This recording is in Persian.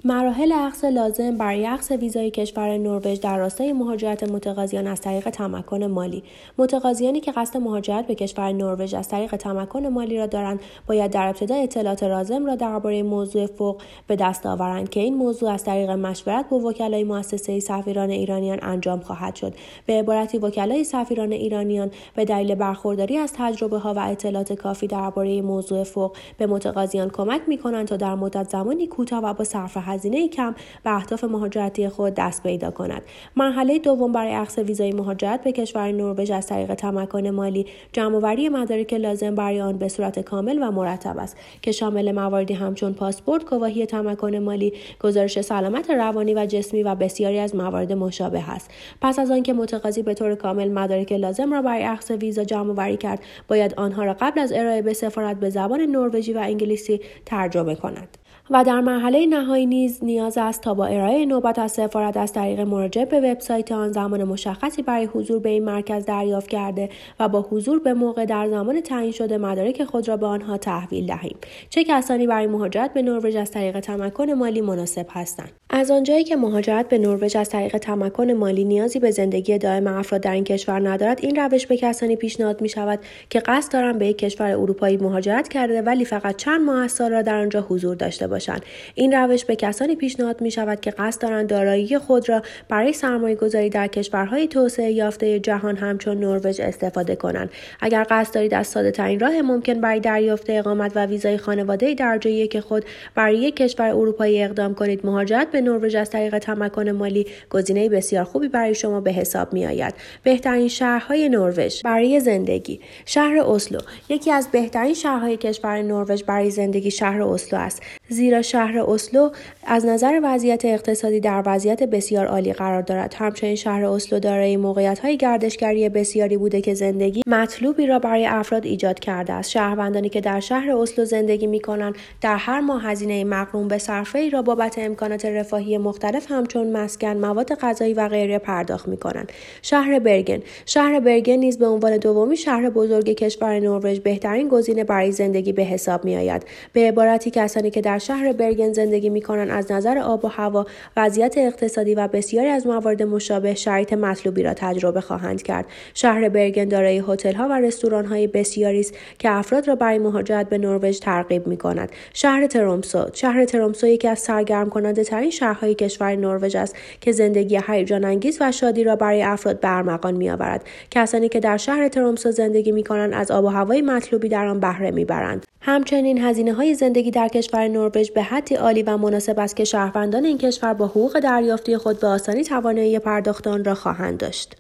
مراحل اخذ لازم برای اخذ ویزای کشور نروژ در راستای مهاجرت متقاضیان از طریق تمکن مالی. متقاضیانی که قصد مهاجرت به کشور نروژ از طریق تمکن مالی را دارند، باید در ابتدا اطلاعات لازم را درباره موضوع فوق به دست آورند که این موضوع از طریق مشورت با وکلای مؤسسه سفیران ایرانیان انجام خواهد شد. به عبارتی وکلای سفیران ایرانیان به دلیل برخورداری از تجربه‌ها و اطلاعات کافی درباره موضوع فوق به متقاضیان کمک می‌کنند تا در مدت زمانی کوتاه و با صرف هزینه کم به اهداف مهاجرتی خود دست پیدا کند. مرحله دوم برای اخذ ویزای مهاجرت به کشور نروژ از طریق تمکن مالی، جمع‌آوری مدارک لازم برای آن به صورت کامل و مرتب است که شامل مواردی همچون پاسپورت، گواهی تمکن مالی، گزارش سلامت روانی و جسمی و بسیاری از موارد مشابه است. پس از آنکه متقاضی به طور کامل مدارک لازم را برای اخذ ویزا جمع‌آوری کرد، باید آنها را قبل از ارائه به سفارت به زبان نروژی و انگلیسی ترجمه کند. و در مرحله نهایی نیز نیاز است تا با ارائه نوبت از سفارت از طریق مراجعه به وبسایت آن زمان مشخصی برای حضور به این مرکز دریافت کرده و با حضور به موقع در زمان تعیین شده مدارک خود را به آنها تحویل دهیم. چه کسانی برای مهاجرت به نروژ از طریق تمکن مالی مناسب هستند؟ از آنجایی که مهاجرت به نروژ از طریق تمکن مالی نیازی به زندگی دائم افراد در این کشور ندارد، این روش به کسانی پیشنهاد می شود که قصد دارند به یک کشور اروپایی مهاجرت کرده ولی فقط چند ماه از سال را در آنجا حضور داشته باشند. این روش به کسانی پیشنهاد می شود که قصد دارند دارایی خود را برای سرمایه‌گذاری در کشورهای توسعه یافته جهان همچون نروژ استفاده کنند. اگر قصد دارید از ساده ترین راه ممکن برای دریافت اقامت و ویزای خانواده درجه یک خود برای یک کشور اروپایی اقدام کنید، مهاجرت به نروژ از طریق تمکن مالی گزینه بسیار خوبی برای شما به حساب می آید. بهترین شهرهای نروژ برای زندگی. شهر اسلو یکی از بهترین شهرهای کشور نروژ برای زندگی شهر اسلو است، زیرا شهر اسلو از نظر وضعیت اقتصادی در وضعیت بسیار عالی قرار دارد. همچنین شهر اسلو دارای موقعیت‌های گردشگری بسیاری بوده که زندگی مطلوبی را برای افراد ایجاد کرده است. شهروندانی که در شهر اسلو زندگی می‌کنند در هر ماه هزینه مقرون به صرفه‌ای را بابت امکانات رفاهی مختلف همچون مسکن، مواد غذایی و غیره پرداخت می‌کنند. شهر برگن نیز به عنوان دومین شهر بزرگ کشور نروژ بهترین گزینه برای زندگی به حساب می‌آید. به عبارتی کسانی که در شهر برگن زندگی می‌کنند از نظر آب و هوا، وضعیت اقتصادی و بسیاری از موارد مشابه شرایط مطلوبی را تجربه خواهند کرد. شهر برگن دارای هتل‌ها و رستوران‌های بسیاری است که افراد را برای مهاجرت به نروژ ترغیب می‌کند. شهر ترومسو یکی از سرگرم کننده ترین شهرهای کشور نروژ است که زندگی هیجان انگیز و شادی را برای افراد به ارمغان می‌آورد. کسانی که در شهر ترومسو زندگی می‌کنند از آب و هوای مطلوبی در آن بهره می‌برند. همچنین هزینه‌های زندگی در کشور نروژ به حدی عالی و مناسب است که شهروندان این کشور با حقوق دریافتی خود به آسانی توانایی پرداخت آن را خواهند داشت.